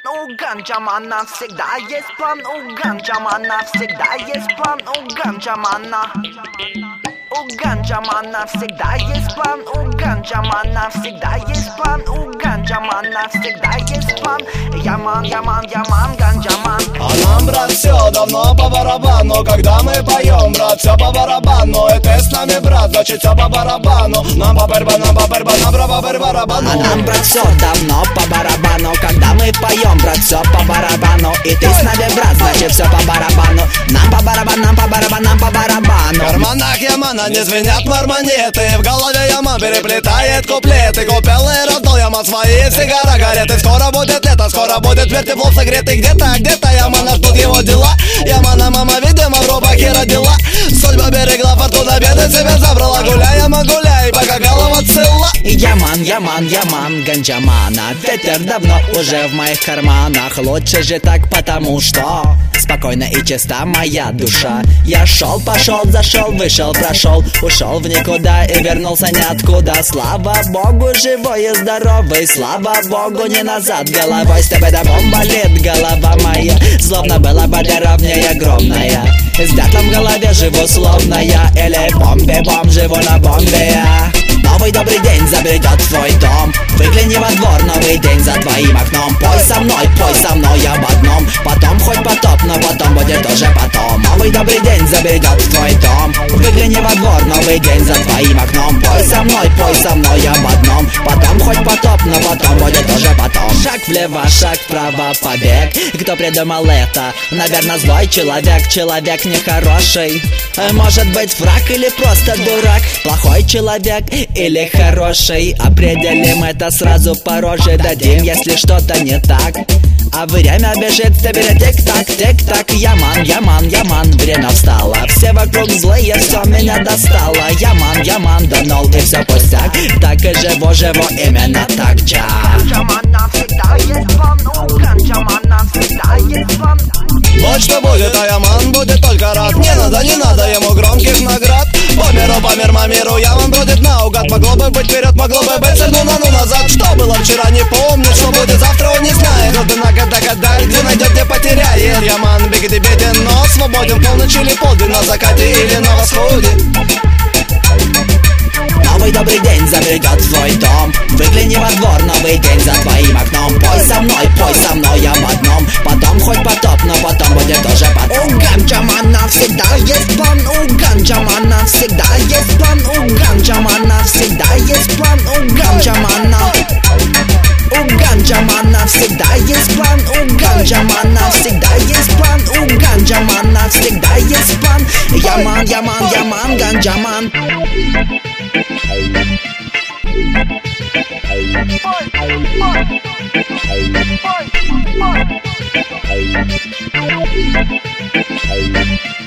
у ганджамана всегда есть план, у ганджамана всегда есть план, у ганджамана. У ганджамана всегда есть план, у ганджамана всегда есть план, у ганджамана всегда есть план. Яман, яман, яман, ганджаман. А нам, брат, все давно по барабану. Когда мы поем, брат, все по барабану. И ты с нами, брат, значит все по барабану. Нам по барабану, по барабану. А нам, брат, все давно по барабану. Когда мы поем, брат, все по барабану. И ты с нами, брат, значит все по барабану. Нам по барабану, нам по барабану, нам по барабану. В карманах Ямана не звенят мармонеты. В голове Яман переплетает куплеты. Купил и раздал Яман свои сигареты. Скоро будет лето, скоро будет вертеплов согретый. Где-то Ямана ждут его дела. Ямана мама, видимо, в рубахе родила. Судьба берегла, фортуна беды себе забрала. Гуляй, Яман, гуляй, пока голова цела. Яман, яман, яман, ганджамана. Ветер давно уже в моих карманах. Лучше же так, потому что спокойно и чиста моя душа. Я шел, пошел, зашел, вышел, прошел, ушел в никуда и вернулся ниоткуда. Слава Богу, живой и здоровый. Слава Богу, не назад головой. С тебя домом болит голова моя. Словно была бы равнее огромная. С дятлом в голове живу словно я. Или бомби-бом, живу на бомбе я. Новый добрый день забредет в твой дом. Выгляни во двор, новый день за твоим окном. Пой со мной об одном. Потом хоть потоп, но потом будет уже потом. Новый добрый день забредет в твой дом. Выгляни во двор, новый день за твоим окном. Пой со мной об одном. Потом хоть потоп, но потом будет уже потом. Шаг влево, шаг вправо, побег. Кто придумал это? Наверное, злой человек, человек нехороший. Может быть, враг или просто дурак. Плохой человек или хороший. Определим это сразу по роже. Дадим, если что-то не так. А время бежит вперед, тик-так, тик-так. Яман, яман, яман, время встало. Все вокруг злые, все меня достало. Яман, яман, данул и все пустяк. Так и живу именно так, ча. Ганджамана всегда есть план, у ганджамана всегда есть план. Вот что будет, а Яман будет только рад. Не надо ему громких наград. По миру, Яман будет наугад. Могло бы быть вперед, могло бы быть ну назад. Что было вчера, не помню, что будет завтра, он не знает. Гадай, где найдет, где потеряет. Яман беден, но свободен. Полночь или полдень, на закате или на восходе. Новый добрый день забредет в твой дом. Выгляни во двор, новый день за твоим окном. Пой со мной об одном. Потом хоть потоп, но потом будет уже потом. У ганджамана всегда есть план, у ганджамана всегда есть план, у ганджамана всегда есть план, у ганджамана. У ганджамана всегда есть план, у ганджамана всегда есть план, у ганджамана всегда есть план. Яман, яман, яман, ганджаман. Boy.